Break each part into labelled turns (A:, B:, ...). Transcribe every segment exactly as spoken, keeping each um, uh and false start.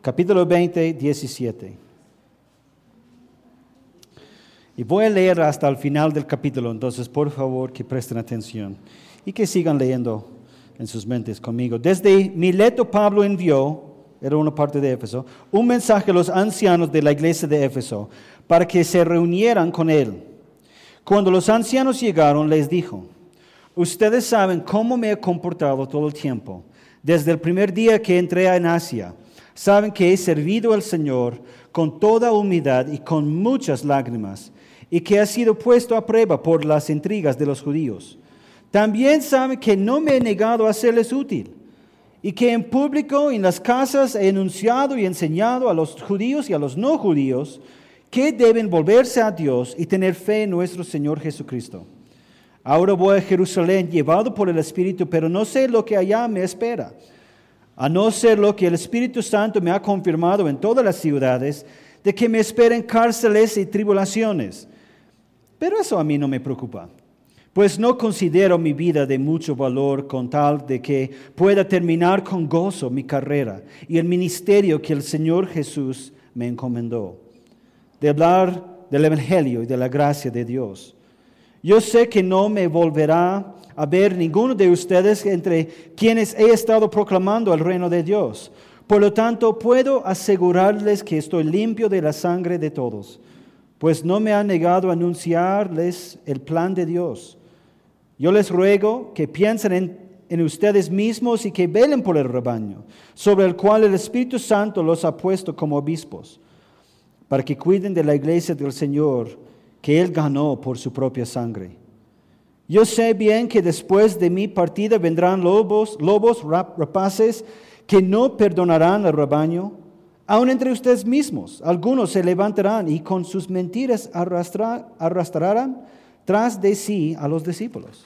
A: capítulo veinte, diecisiete. Y voy a leer hasta el final del capítulo, entonces por favor que presten atención y que sigan leyendo en sus mentes conmigo. Desde Mileto Pablo envió, era una parte de Éfeso, un mensaje a los ancianos de la iglesia de Éfeso para que se reunieran con él. Cuando los ancianos llegaron, les dijo: ustedes saben cómo me he comportado todo el tiempo, desde el primer día que entré en Asia. Saben que he servido al Señor con toda humildad y con muchas lágrimas, y que he sido puesto a prueba por las intrigas de los judíos. También saben que no me he negado a serles útil, y que en público, en las casas, he enunciado y enseñado a los judíos y a los no judíos que deben volverse a Dios y tener fe en nuestro Señor Jesucristo. Ahora voy a Jerusalén llevado por el Espíritu, pero no sé lo que allá me espera, a no ser lo que el Espíritu Santo me ha confirmado en todas las ciudades, de que me esperen cárceles y tribulaciones. Pero eso a mí no me preocupa, pues no considero mi vida de mucho valor con tal de que pueda terminar con gozo mi carrera y el ministerio que el Señor Jesús me encomendó, de hablar del Evangelio y de la gracia de Dios. Yo sé que no me volverá a ver ninguno de ustedes entre quienes he estado proclamando el reino de Dios. Por lo tanto, puedo asegurarles que estoy limpio de la sangre de todos, pues no me han negado a anunciarles el plan de Dios. Yo les ruego que piensen en, en ustedes mismos y que velen por el rebaño, sobre el cual el Espíritu Santo los ha puesto como obispos, para que cuiden de la iglesia del Señor, que Él ganó por su propia sangre. Yo sé bien que después de mi partida vendrán lobos, lobos rapaces, que no perdonarán al rebaño. Aun entre ustedes mismos, algunos se levantarán y con sus mentiras arrastrar, arrastrarán tras de sí a los discípulos.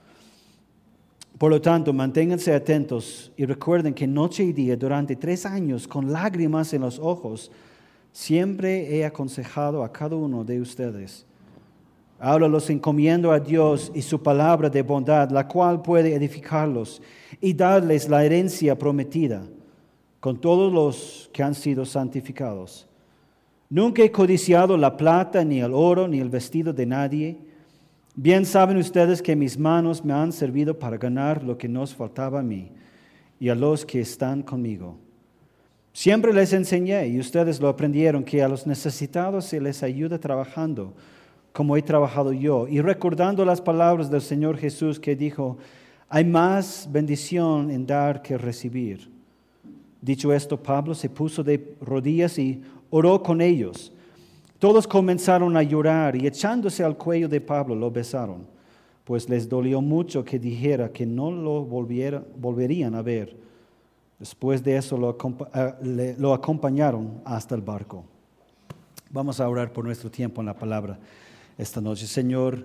A: Por lo tanto, manténganse atentos y recuerden que noche y día, durante tres años, con lágrimas en los ojos, siempre he aconsejado a cada uno de ustedes. Ahora los encomiendo a Dios y su palabra de bondad, la cual puede edificarlos y darles la herencia prometida, con todos los que han sido santificados. Nunca he codiciado la plata, ni el oro, ni el vestido de nadie. Bien saben ustedes que mis manos me han servido para ganar lo que nos faltaba a mí y a los que están conmigo. Siempre les enseñé, y ustedes lo aprendieron, que a los necesitados se les ayuda trabajando, como he trabajado yo, y recordando las palabras del Señor Jesús que dijo: hay más bendición en dar que recibir. Dicho esto, Pablo se puso de rodillas y oró con ellos. Todos comenzaron a llorar y echándose al cuello de Pablo lo besaron, pues les dolió mucho que dijera que no lo volviera, volverían a ver. Después de eso lo, lo acompañaron hasta el barco. Vamos a orar por nuestro tiempo en la palabra esta noche. Señor,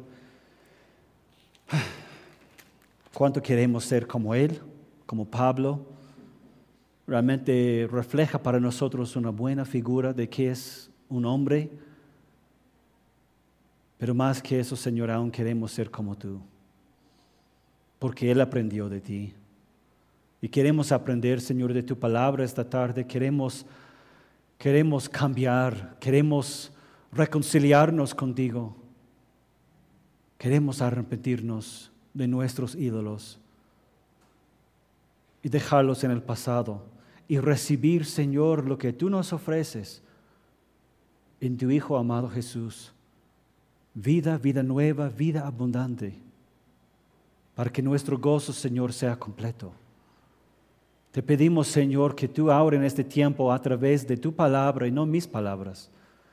A: cuánto queremos ser como Él, como Pablo. Realmente refleja para nosotros una buena figura de que es un hombre. Pero más que eso, Señor, aún queremos ser como tú, porque Él aprendió de ti. Y queremos aprender, Señor, de tu palabra esta tarde. Queremos, queremos cambiar, queremos reconciliarnos contigo. Queremos arrepentirnos de nuestros ídolos y dejarlos en el pasado y recibir, Señor, lo que tú nos ofreces en tu Hijo amado Jesús. Vida, vida nueva, vida abundante, para que nuestro gozo, Señor, sea completo. Te pedimos, Señor, que tú ahora en este tiempo, a través de tu palabra y no mis palabras,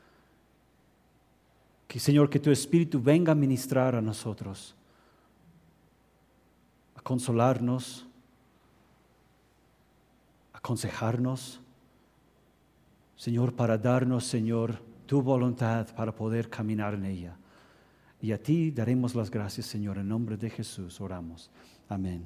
A: que, Señor, que tu Espíritu venga a ministrar a nosotros, a consolarnos, a aconsejarnos, Señor, para darnos, Señor, tu voluntad para poder caminar en ella. Y a ti daremos las gracias, Señor, en nombre de Jesús oramos. Amén.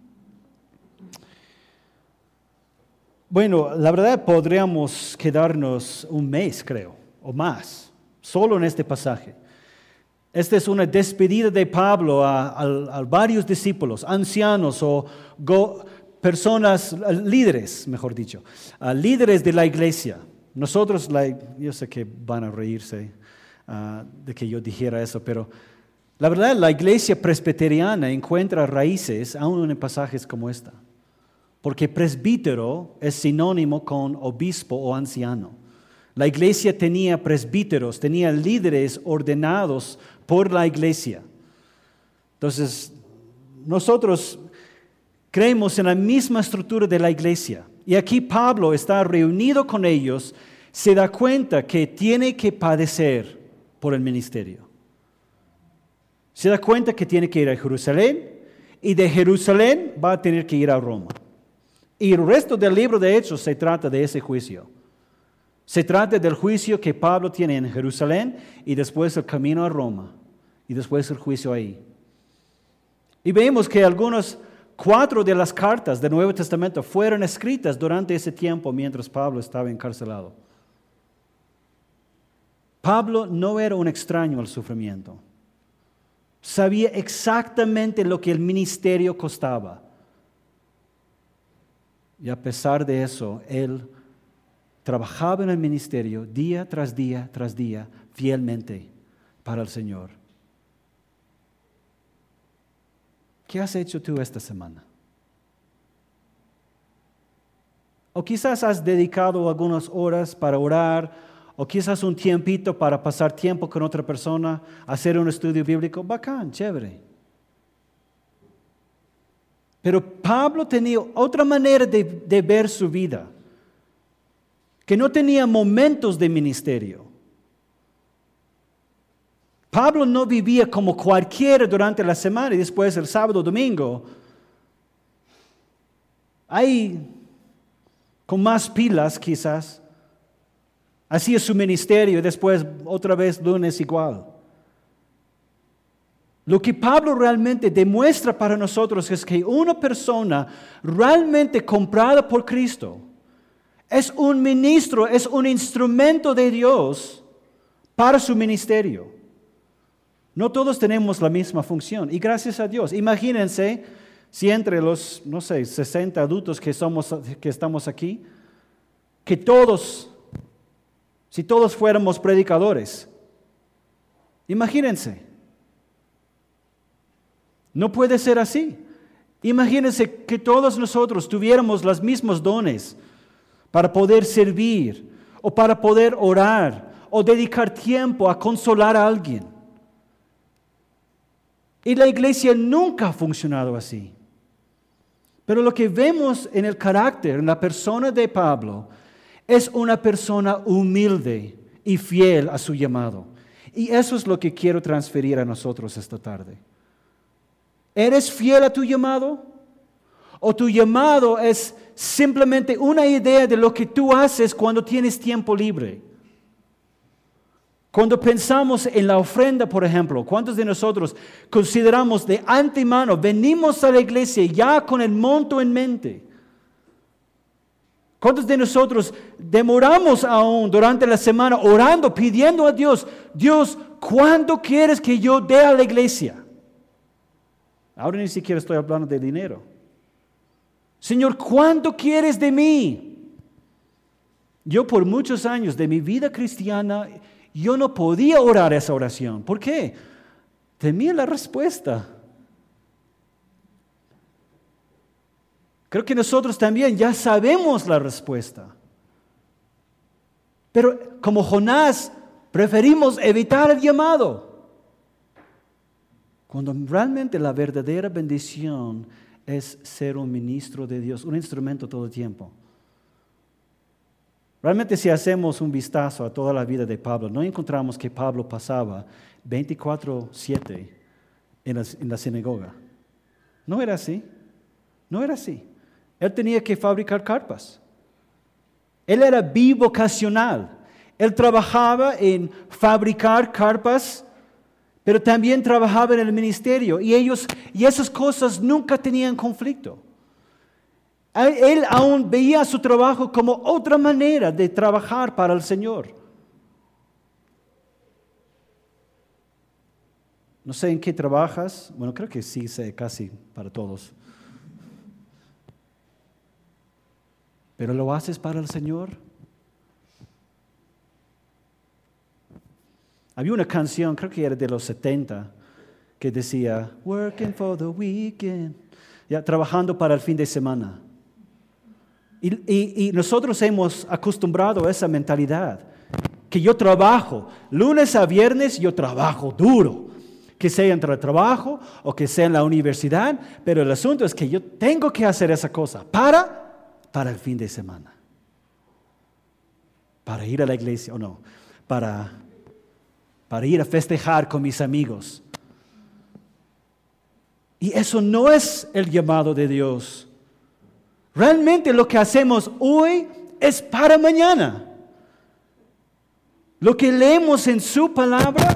A: Bueno, la verdad podríamos quedarnos un mes, creo, o más, solo en este pasaje. Esta es una despedida de Pablo a, a, a varios discípulos, ancianos o go, personas, líderes, mejor dicho, uh, líderes de la iglesia. Nosotros, la, yo sé que van a reírse uh, de que yo dijera eso, pero la verdad, la iglesia presbiteriana encuentra raíces aún en pasajes como esta. Porque presbítero es sinónimo con obispo o anciano. La iglesia tenía presbíteros, tenía líderes ordenados por la iglesia. Entonces, nosotros creemos en la misma estructura de la iglesia. Y aquí Pablo está reunido con ellos, se da cuenta que tiene que padecer por el ministerio. Se da cuenta que tiene que ir a Jerusalén y de Jerusalén va a tener que ir a Roma. Y el resto del libro de Hechos se trata de ese juicio. Se trata del juicio que Pablo tiene en Jerusalén y después el camino a Roma y después el juicio ahí. Y vemos que algunas, cuatro de las cartas del Nuevo Testamento fueron escritas durante ese tiempo mientras Pablo estaba encarcelado. Pablo no era un extraño al sufrimiento. Sabía exactamente lo que el ministerio costaba. Y a pesar de eso, él trabajaba en el ministerio día tras día tras día, fielmente para el Señor. ¿Qué has hecho tú esta semana? O quizás has dedicado algunas horas para orar, o quizás un tiempito para pasar tiempo con otra persona, hacer un estudio bíblico. Bacán, chévere. Pero Pablo tenía otra manera de, de ver su vida, que no tenía momentos de ministerio. Pablo no vivía como cualquiera durante la semana y después el sábado, domingo. Ahí, con más pilas quizás, hacía su ministerio y después otra vez lunes igual. Lo que Pablo realmente demuestra para nosotros es que una persona realmente comprada por Cristo es un ministro, es un instrumento de Dios para su ministerio. No todos tenemos la misma función y gracias a Dios. Imagínense si entre los, no sé, sesenta adultos que, somos, que estamos aquí, que todos, si todos fuéramos predicadores. Imagínense. No puede ser así. Imagínense que todos nosotros tuviéramos los mismos dones para poder servir o para poder orar o dedicar tiempo a consolar a alguien. Y la iglesia nunca ha funcionado así. Pero lo que vemos en el carácter, en la persona de Pablo, es una persona humilde y fiel a su llamado. Y eso es lo que quiero transferir a nosotros esta tarde. ¿Eres fiel a tu llamado? ¿O tu llamado es simplemente una idea de lo que tú haces cuando tienes tiempo libre? Cuando pensamos en la ofrenda, por ejemplo, ¿cuántos de nosotros consideramos de antemano, venimos a la iglesia ya con el monto en mente? ¿Cuántos de nosotros demoramos aún durante la semana orando, pidiendo a Dios, Dios, ¿cuándo quieres que yo dé a la iglesia? Ahora ni siquiera estoy hablando de dinero. Señor, ¿cuánto quieres de mí? Yo por muchos años de mi vida cristiana, yo no podía orar esa oración. ¿Por qué? Temía la respuesta. Creo que nosotros también ya sabemos la respuesta. Pero como Jonás, preferimos evitar el llamado. Cuando realmente la verdadera bendición es ser un ministro de Dios, un instrumento todo el tiempo. Realmente si hacemos un vistazo a toda la vida de Pablo, no encontramos que Pablo pasaba veinticuatro siete en la, en la sinagoga. No era así, no era así. Él tenía que fabricar carpas. Él era bivocacional. Él trabajaba en fabricar carpas, pero también trabajaba en el ministerio. Y ellos, y esas cosas nunca tenían conflicto. Él aún veía su trabajo como otra manera de trabajar para el Señor. No sé en qué trabajas. Bueno, creo que sí sé casi para todos. ¿Pero lo haces para el Señor? Había una canción, creo que era de los setenta, que decía, working for the weekend, ya, trabajando para el fin de semana. Y, y, y nosotros hemos acostumbrado a esa mentalidad, que yo trabajo, lunes a viernes yo trabajo duro, que sea entre el trabajo o que sea en la universidad, pero el asunto es que yo tengo que hacer esa cosa para, para el fin de semana, para ir a la iglesia o no, para, para ir a festejar con mis amigos. Y eso no es el llamado de Dios. Realmente lo que hacemos hoy es para mañana. Lo que leemos en su palabra,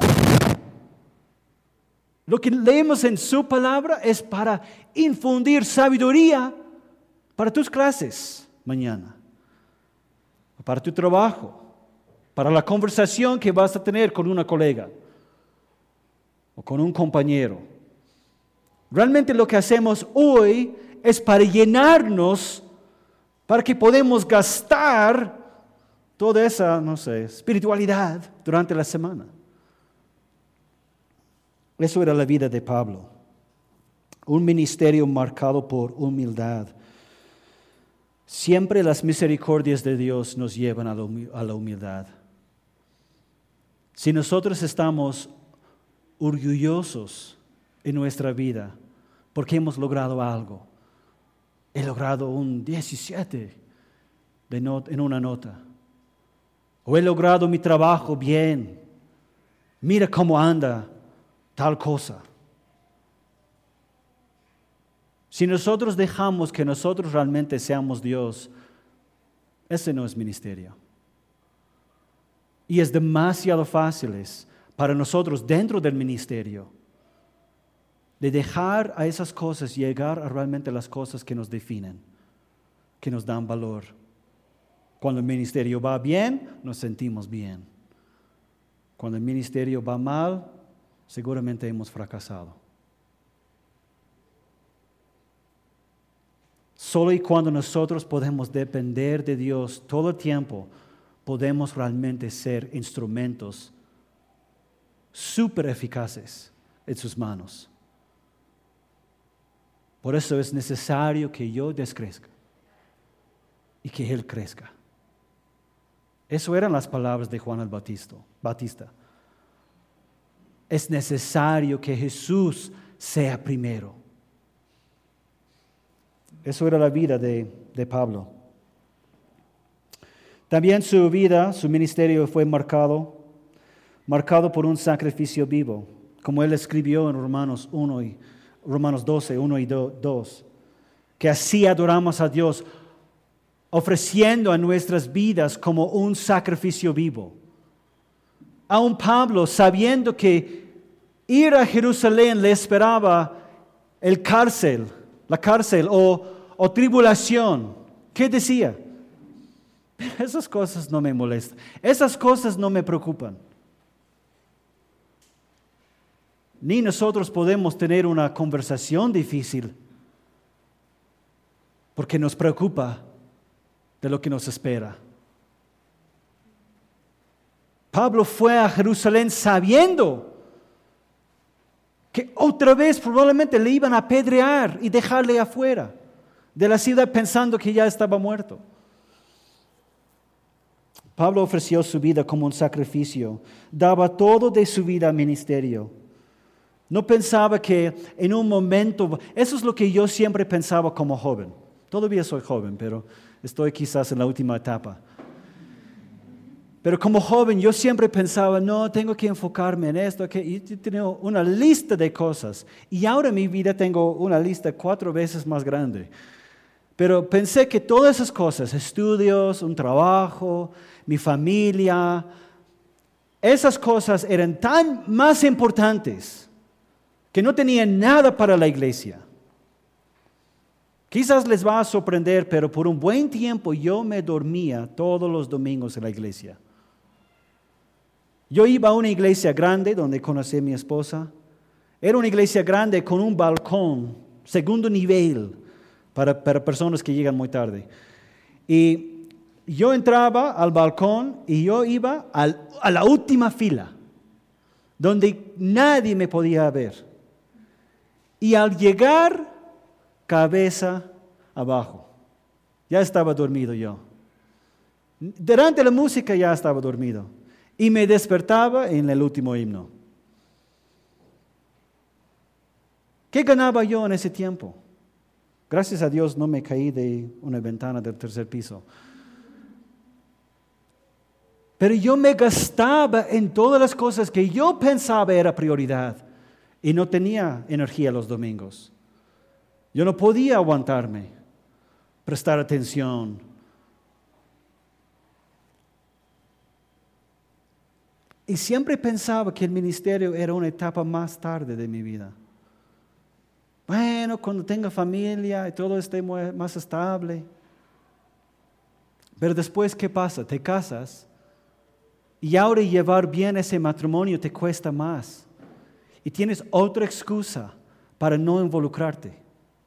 A: lo que leemos en su palabra es para infundir sabiduría para tus clases mañana, para tu trabajo, para la conversación que vas a tener con una colega o con un compañero. Realmente lo que hacemos hoy es para llenarnos, para que podamos gastar toda esa, no sé, espiritualidad durante la semana. Eso era la vida de Pablo. Un ministerio marcado por humildad. Siempre las misericordias de Dios nos llevan a la humildad. Si nosotros estamos orgullosos en nuestra vida porque hemos logrado algo, he logrado un diecisiete de not- en una nota, o he logrado mi trabajo bien, mira cómo anda tal cosa. Si nosotros dejamos que nosotros realmente seamos Dios, ese no es ministerio. Y es demasiado fácil para nosotros dentro del ministerio de dejar a esas cosas llegar a realmente las cosas que nos definen, que nos dan valor. Cuando el ministerio va bien, nos sentimos bien. Cuando el ministerio va mal, seguramente hemos fracasado. Solo y cuando nosotros podemos depender de Dios todo el tiempo, podemos realmente ser instrumentos súper eficaces en sus manos. Por eso es necesario que yo descrezca y que Él crezca. Eso eran las palabras de Juan el Bautista. Bautista. Es necesario que Jesús sea primero. Eso era la vida de, de Pablo. También su vida, su ministerio fue marcado, marcado por un sacrificio vivo, como él escribió en Romanos uno y Romanos doce, uno y dos, que así adoramos a Dios, ofreciendo a nuestras vidas como un sacrificio vivo. Aún Pablo, sabiendo que ir a Jerusalén le esperaba el cárcel, la cárcel o, o tribulación, ¿qué decía? Esas cosas no me molestan, esas cosas no me preocupan. Ni nosotros podemos tener una conversación difícil porque nos preocupa de lo que nos espera. Pablo fue a Jerusalén sabiendo que otra vez probablemente le iban a apedrear y dejarle afuera de la ciudad pensando que ya estaba muerto. Pablo ofreció su vida como un sacrificio, daba todo de su vida al ministerio. No pensaba que en un momento, eso es lo que yo siempre pensaba como joven. Todavía soy joven, pero estoy quizás en la última etapa. Pero como joven yo siempre pensaba, no, tengo que enfocarme en esto, que y tenía una lista de cosas. Y ahora en mi vida tengo una lista cuatro veces más grande. Pero pensé que todas esas cosas, estudios, un trabajo, mi familia, esas cosas eran tan más importantes que no tenían nada para la iglesia. Quizás les va a sorprender, pero por un buen tiempo yo me dormía todos los domingos en la iglesia. Yo iba a una iglesia grande donde conocí a mi esposa. Era una iglesia grande con un balcón, segundo nivel, para, para personas que llegan muy tarde. Y yo entraba al balcón y yo iba al, a la última fila, donde nadie me podía ver. Y al llegar, cabeza abajo. Ya estaba dormido yo. Durante la música ya estaba dormido. Y me despertaba en el último himno. ¿Qué ganaba yo en ese tiempo? Gracias a Dios no me caí de una ventana del tercer piso. Pero yo me gastaba en todas las cosas que yo pensaba era prioridad. Y no tenía energía los domingos. Yo no podía aguantarme, prestar atención. Y siempre pensaba que el ministerio era una etapa más tarde de mi vida. Bueno, cuando tenga familia y todo esté más estable. Pero después, ¿qué pasa? Te casas y ahora llevar bien ese matrimonio te cuesta más. Y tienes otra excusa para no involucrarte.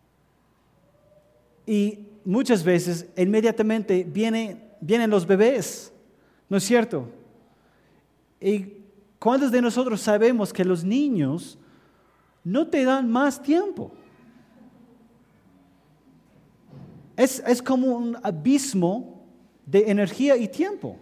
A: Y muchas veces, inmediatamente, viene, vienen los bebés, ¿no es cierto? ¿Y cuántos de nosotros sabemos que los niños no te dan más tiempo? Es, es como un abismo de energía y tiempo.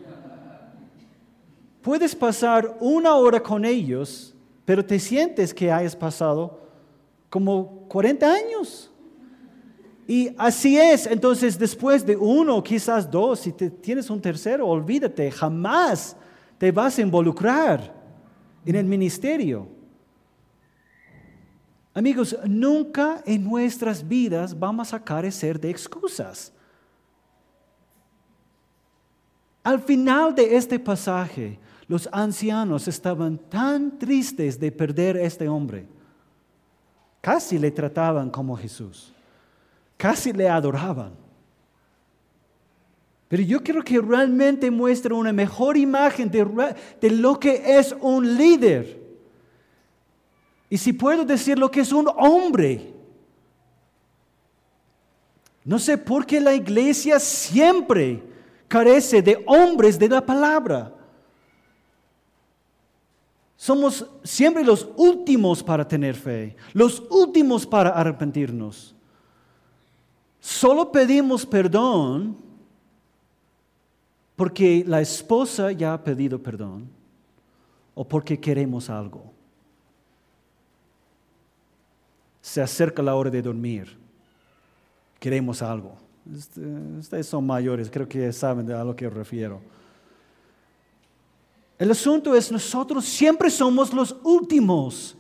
A: Puedes pasar una hora con ellos, pero te sientes que hayas pasado como cuarenta años. Y así es, entonces después de uno, quizás dos, si te, tienes un tercero, olvídate, jamás te vas a involucrar en el ministerio. Amigos, nunca en nuestras vidas vamos a carecer de excusas. Al final de este pasaje, los ancianos estaban tan tristes de perder a este hombre. Casi le trataban como Jesús. Casi le adoraban. Pero yo creo que realmente muestra una mejor imagen de, de lo que es un líder. Y si puedo decir lo que es un hombre. No sé por qué la iglesia siempre carece de hombres de la palabra. Somos siempre los últimos para tener fe, los últimos para arrepentirnos. Solo pedimos perdón porque la esposa ya ha pedido perdón o porque queremos algo. Se acerca la hora de dormir, queremos algo. Ustedes son mayores, creo que saben a lo que refiero. El asunto es, nosotros siempre somos los últimos.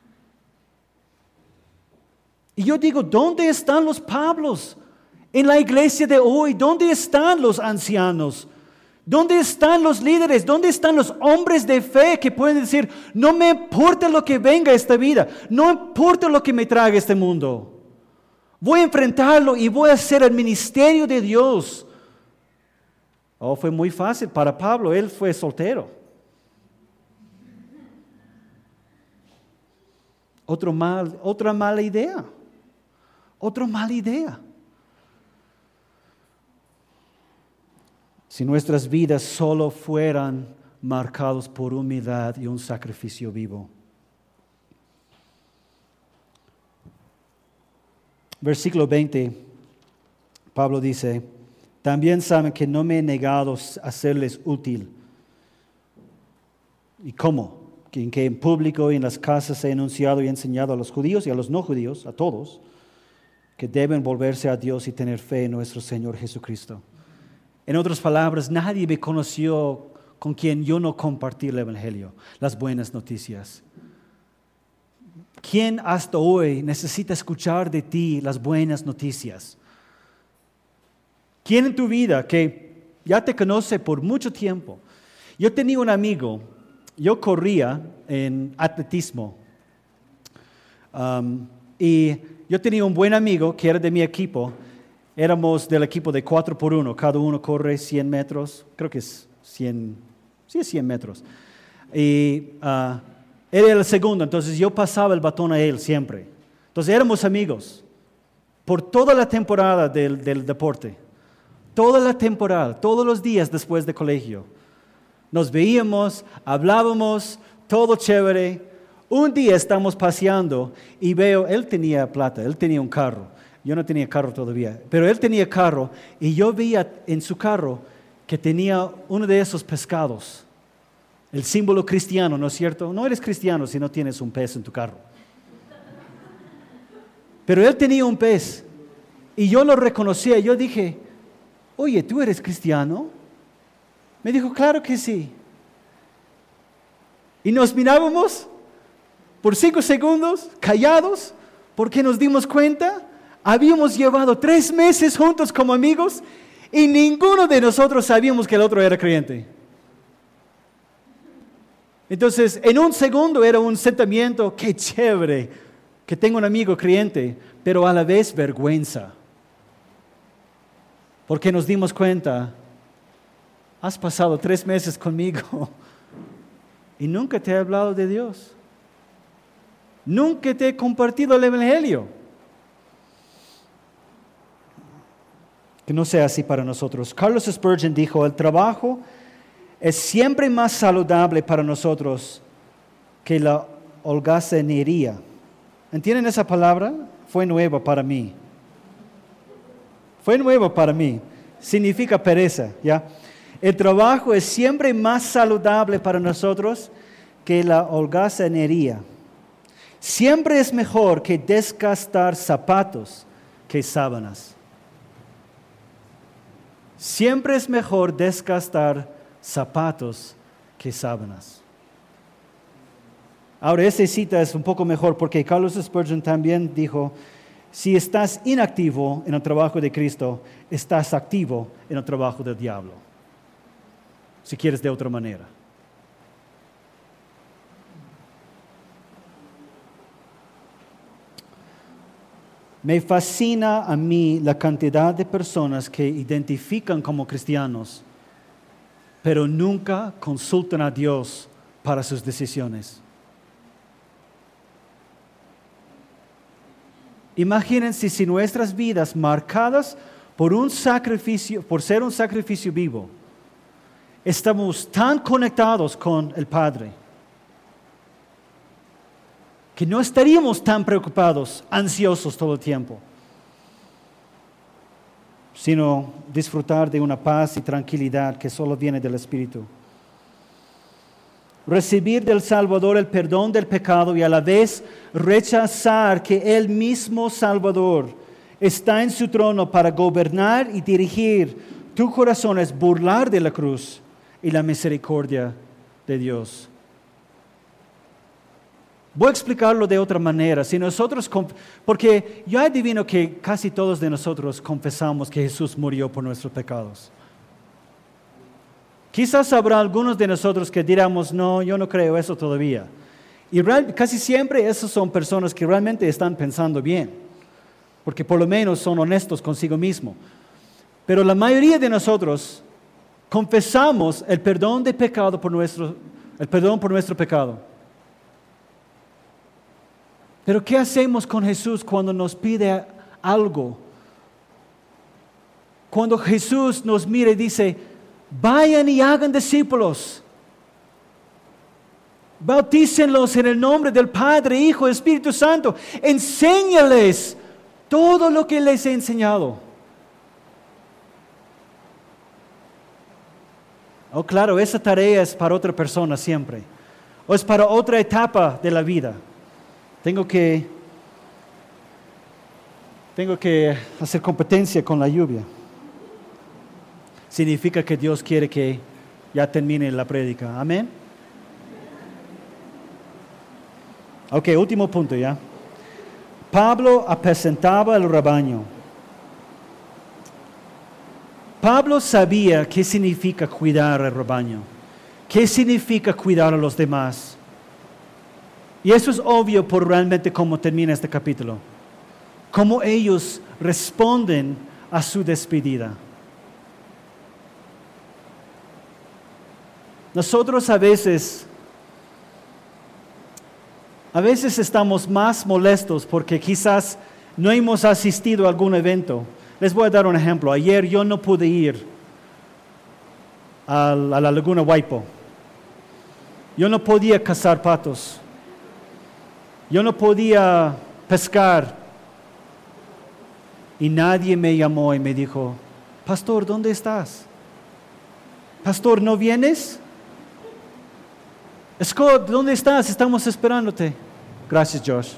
A: Y yo digo, ¿dónde están los Pablos en la iglesia de hoy? ¿Dónde están los ancianos? ¿Dónde están los líderes? ¿Dónde están los hombres de fe que pueden decir, no me importa lo que venga a esta vida, no importa lo que me traga este mundo? Voy a enfrentarlo y voy a hacer el ministerio de Dios. Oh, fue muy fácil para Pablo, él fue soltero. Otro mal, otra mala idea. Otra mala idea. Si nuestras vidas solo fueran marcados por humildad y un sacrificio vivo. Versículo veinte, Pablo dice, también saben que no me he negado a serles útil. ¿Y cómo? En que en público y en las casas he enunciado y enseñado a los judíos y a los no judíos, a todos, que deben volverse a Dios y tener fe en nuestro Señor Jesucristo. En otras palabras, nadie me conoció con quien yo no compartí el Evangelio, las buenas noticias. ¿Quién hasta hoy necesita escuchar de ti las buenas noticias? ¿Quién en tu vida que ya te conoce por mucho tiempo? Yo tenía un amigo, yo corría en atletismo um, y yo tenía un buen amigo que era de mi equipo. Éramos del equipo de cuatro por uno, cada uno corre cien metros, creo que es cien, sí es cien metros. Y uh, él era el segundo, entonces yo pasaba el batón a él siempre. Entonces éramos amigos por toda la temporada del, del deporte. toda la temporada, todos los días después de colegio. Nos veíamos, hablábamos, todo chévere. Un día estamos paseando y veo, él tenía plata, él tenía un carro. Yo no tenía carro todavía, pero él tenía carro y yo veía en su carro que tenía uno de esos pescados. El símbolo cristiano, ¿no es cierto? No eres cristiano si no tienes un pez en tu carro. Pero él tenía un pez y yo lo reconocía. Yo dije, oye, ¿tú eres cristiano? Me dijo, claro que sí. Y nos mirábamos por cinco segundos, callados, porque nos dimos cuenta, habíamos llevado tres meses juntos como amigos y ninguno de nosotros sabíamos que el otro era creyente. Entonces, en un segundo era un sentimiento, qué chévere, que tengo un amigo creyente, pero a la vez vergüenza. Porque nos dimos cuenta, has pasado tres meses conmigo y nunca te he hablado de Dios. Nunca te he compartido el Evangelio. Que no sea así para nosotros. Carlos Spurgeon dijo, el trabajo es siempre más saludable para nosotros que la holgazanería. ¿Entienden esa palabra? Fue nueva para mí. Fue nueva para mí. Significa pereza, ¿ya? El trabajo es siempre más saludable para nosotros que la holgazanería. Siempre es mejor que desgastar zapatos que sábanas. Siempre es mejor desgastar zapatos que sábanas. Ahora, esa cita es un poco mejor porque Carlos Spurgeon también dijo, si estás inactivo en el trabajo de Cristo, estás activo en el trabajo del diablo. Si quieres de otra manera. Me fascina a mí la cantidad de personas que identifican como cristianos, pero nunca consultan a Dios para sus decisiones. Imagínense si nuestras vidas marcadas por un sacrificio, por ser un sacrificio vivo, estamos tan conectados con el Padre, que no estaríamos tan preocupados, ansiosos todo el tiempo, sino disfrutar de una paz y tranquilidad que solo viene del Espíritu. Recibir del Salvador el perdón del pecado y a la vez rechazar que Él mismo Salvador está en su trono para gobernar y dirigir tu corazón es burlar de la cruz y la misericordia de Dios. Voy a explicarlo de otra manera. Si nosotros, porque yo adivino que casi todos de nosotros confesamos que Jesús murió por nuestros pecados. Quizás habrá algunos de nosotros que diramos, no, yo no creo eso todavía. Y real, casi siempre esas son personas que realmente están pensando bien, porque por lo menos son honestos consigo mismo. Pero la mayoría de nosotros confesamos el perdón de pecado por nuestro, el perdón por nuestro pecado. Pero ¿qué hacemos con Jesús cuando nos pide algo? Cuando Jesús nos mira y dice, vayan y hagan discípulos. Bautícenlos en el nombre del Padre, Hijo y Espíritu Santo. Enséñales todo lo que les he enseñado. Oh, claro, esa tarea es para otra persona siempre. O es para otra etapa de la vida. Tengo que, tengo que hacer competencia con la lluvia. Significa que Dios quiere que ya termine la prédica. Amén. Ok, último punto ya. Pablo apacentaba el rebaño. Pablo sabía qué significa cuidar el rebaño. ¿Qué significa cuidar a los demás? Y eso es obvio por realmente cómo termina este capítulo. Cómo ellos responden a su despedida. Nosotros a veces, a veces estamos más molestos porque quizás no hemos asistido a algún evento, Les voy a dar un ejemplo. Ayer yo no pude ir a la, a la Laguna Waipo. Yo no podía cazar patos. Yo no podía pescar. Y nadie me llamó y me dijo, pastor, ¿dónde estás? Pastor, ¿no vienes? Scott, ¿dónde estás? Estamos esperándote. Gracias, Josh.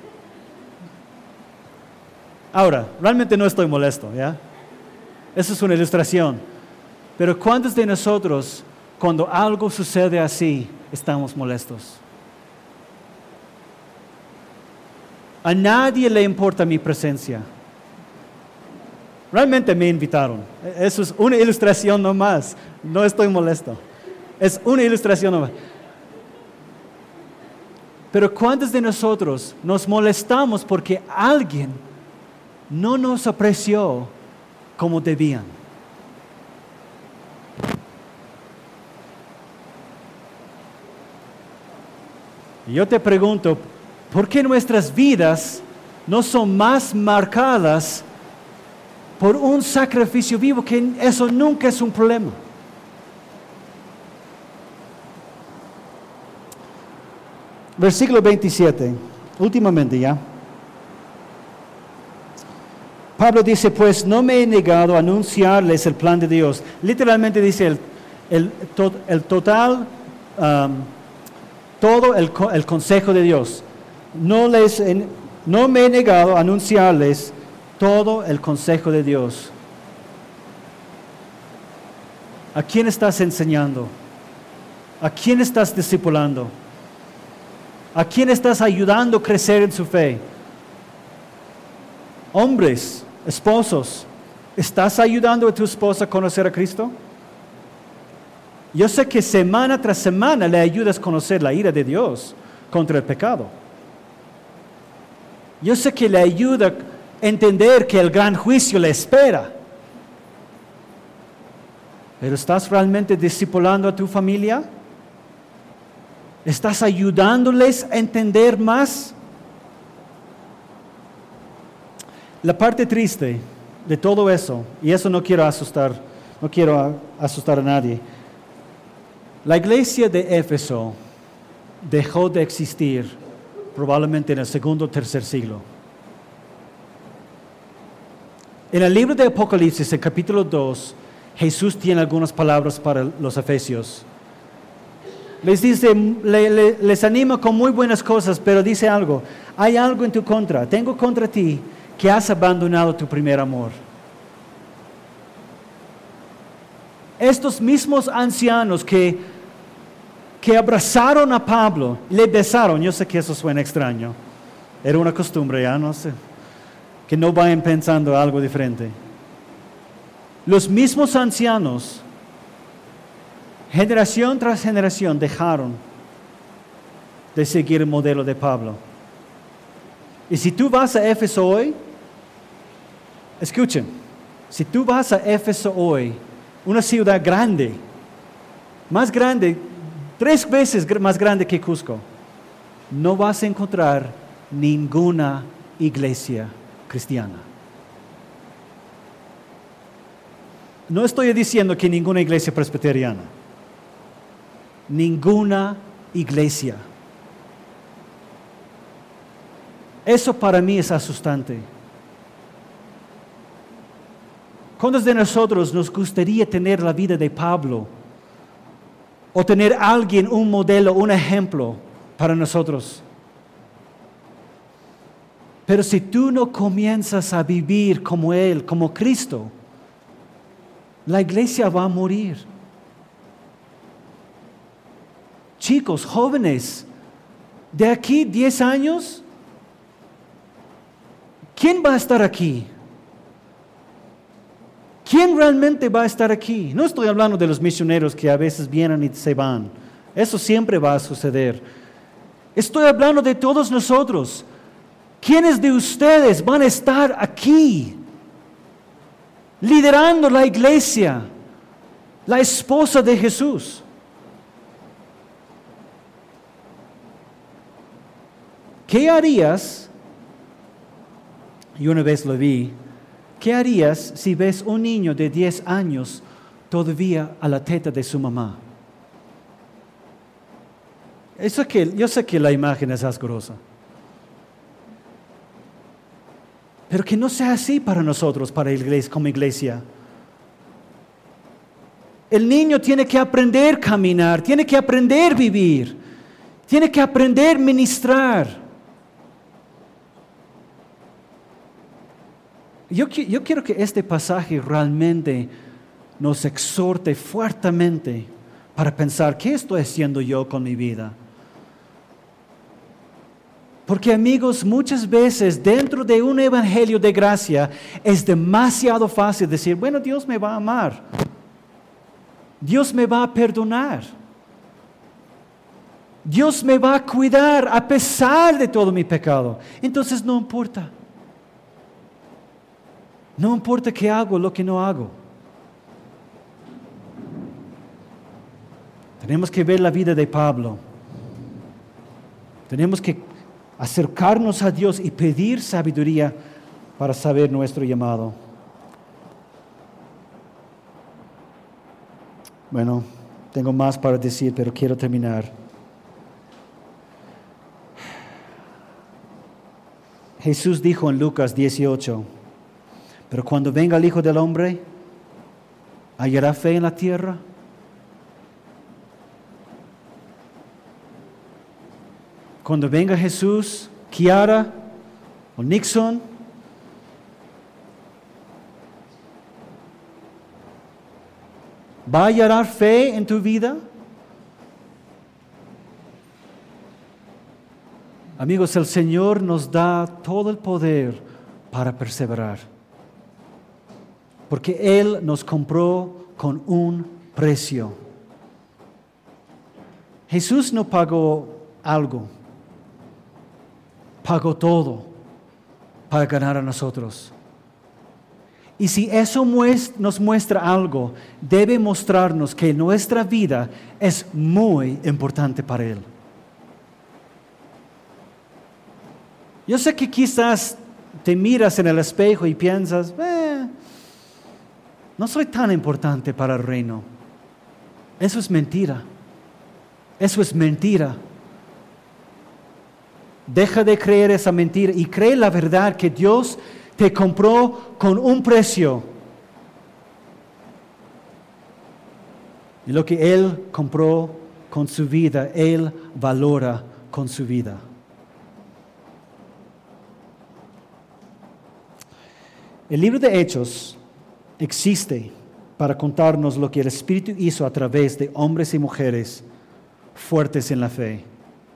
A: Ahora, realmente no estoy molesto, ¿ya? Eso es una ilustración. Pero ¿cuántos de nosotros, cuando algo sucede así, estamos molestos? A nadie le importa mi presencia. Realmente me invitaron. Eso es una ilustración nomás. No estoy molesto. Es una ilustración nomás. Pero ¿cuántos de nosotros nos molestamos porque alguien no nos apreció como debían? Y yo te pregunto, ¿por qué nuestras vidas no son más marcadas por un sacrificio vivo? Que eso nunca es un problema. Versículo veintisiete, últimamente ya. Pablo dice, pues no me he negado a anunciarles el plan de Dios. Literalmente dice el, el, to, el total, um, todo el, el consejo de Dios. No, les, no me he negado a anunciarles todo el consejo de Dios. ¿A quién estás enseñando? ¿A quién estás discipulando? ¿A quién estás ayudando a crecer en su fe? Hombres, esposos, ¿estás ayudando a tu esposa a conocer a Cristo? Yo sé que semana tras semana le ayudas a conocer la ira de Dios contra el pecado. Yo sé que le ayuda a entender que el gran juicio le espera. ¿Pero estás realmente discipulando a tu familia? ¿Estás ayudándoles a entender más? La parte triste de todo eso, y eso no quiero asustar, no quiero asustar a nadie. La iglesia de Éfeso dejó de existir probablemente en el segundo o tercer siglo. En el libro de Apocalipsis, en capítulo dos, Jesús tiene algunas palabras para los efesios. Les dice, le, le, les anima con muy buenas cosas, pero dice algo. Hay algo en tu contra. Tengo contra ti que has abandonado tu primer amor. Estos mismos ancianos que, que abrazaron a Pablo, le besaron. Yo sé que eso suena extraño. Era una costumbre, ya no sé. Que no vayan pensando algo diferente. Los mismos ancianos, generación tras generación, dejaron de seguir el modelo de Pablo. Y si tú vas a Éfeso hoy, escuchen, si tú vas a Éfeso hoy, una ciudad grande, más grande, tres veces más grande que Cusco, no vas a encontrar ninguna iglesia cristiana. No estoy diciendo que ninguna iglesia presbiteriana. Ninguna iglesia. Eso para mí es asustante. ¿Cuántos de nosotros nos gustaría tener la vida de Pablo? O tener alguien, un modelo, un ejemplo para nosotros. Pero si tú no comienzas a vivir como Él, como Cristo, la iglesia va a morir. Chicos, jóvenes, de aquí diez años, ¿quién va a estar aquí? ¿Quién realmente va a estar aquí? No estoy hablando de los misioneros que a veces vienen y se van. Eso siempre va a suceder. Estoy hablando de todos nosotros. ¿Quiénes de ustedes van a estar aquí? Liderando la iglesia, la esposa de Jesús. ¿Qué harías? Y una vez lo vi. ¿Qué harías si ves un niño de diez años todavía a la teta de su mamá? Eso que, yo sé que la imagen es asquerosa. Pero que no sea así para nosotros, para la iglesia, como iglesia. El niño tiene que aprender a caminar, tiene que aprender a vivir, tiene que aprender a ministrar. Yo, yo quiero que este pasaje realmente nos exhorte fuertemente para pensar, ¿qué estoy haciendo yo con mi vida? Porque amigos, muchas veces dentro de un evangelio de gracia es demasiado fácil decir, bueno, Dios me va a amar. Dios me va a perdonar. Dios me va a cuidar a pesar de todo mi pecado. Entonces no importa. No importa qué hago, lo que no hago. Tenemos que ver la vida de Pablo. Tenemos que acercarnos a Dios y pedir sabiduría para saber nuestro llamado. Bueno, tengo más para decir, pero quiero terminar. Jesús dijo en Lucas dieciocho, pero cuando venga el Hijo del Hombre, ¿hallará fe en la tierra? Cuando venga Jesús, Kiara o Nixon, ¿va a hallar fe en tu vida? Amigos, el Señor nos da todo el poder para perseverar. Porque Él nos compró con un precio. Jesús no pagó algo. Pagó todo para ganar a nosotros. Y si eso nos muestra algo, debe mostrarnos que nuestra vida es muy importante para Él. Yo sé que quizás te miras en el espejo y piensas, eh, no soy tan importante para el reino. Eso es mentira. Eso es mentira. Deja de creer esa mentira y cree la verdad que Dios te compró con un precio. Y lo que Él compró con su vida, Él valora con su vida. El libro de Hechos existe para contarnos lo que el Espíritu hizo a través de hombres y mujeres fuertes en la fe.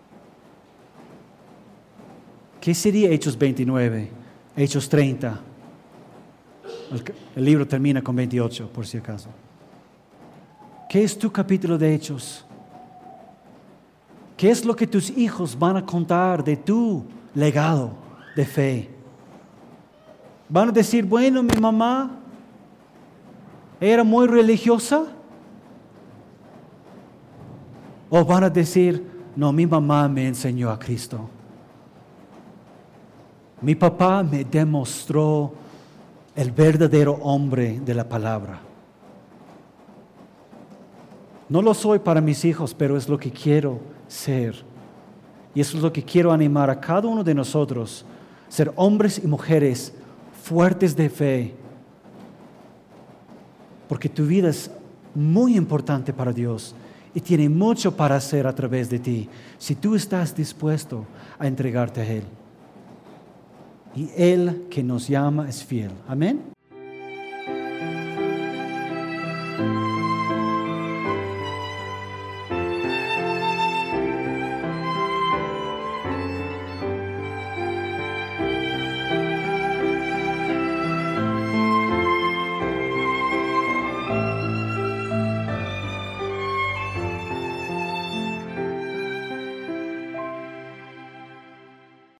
A: ¿Qué sería Hechos veintinueve? Hechos treinta. El, el libro termina con veintiocho, por si acaso. ¿Qué es tu capítulo de Hechos? ¿Qué es lo que tus hijos van a contar de tu legado de fe? ¿Van a decir, bueno, mi mamá era muy religiosa? ¿O van a decir, no, mi mamá me enseñó a Cristo? Mi papá me demostró el verdadero hombre de la palabra. No lo soy para mis hijos, pero es lo que quiero ser. Y eso es lo que quiero animar a cada uno de nosotros, ser hombres y mujeres fuertes de fe. Porque tu vida es muy importante para Dios y tiene mucho para hacer a través de ti, si tú estás dispuesto a entregarte a Él. Y Él que nos llama es fiel. Amén.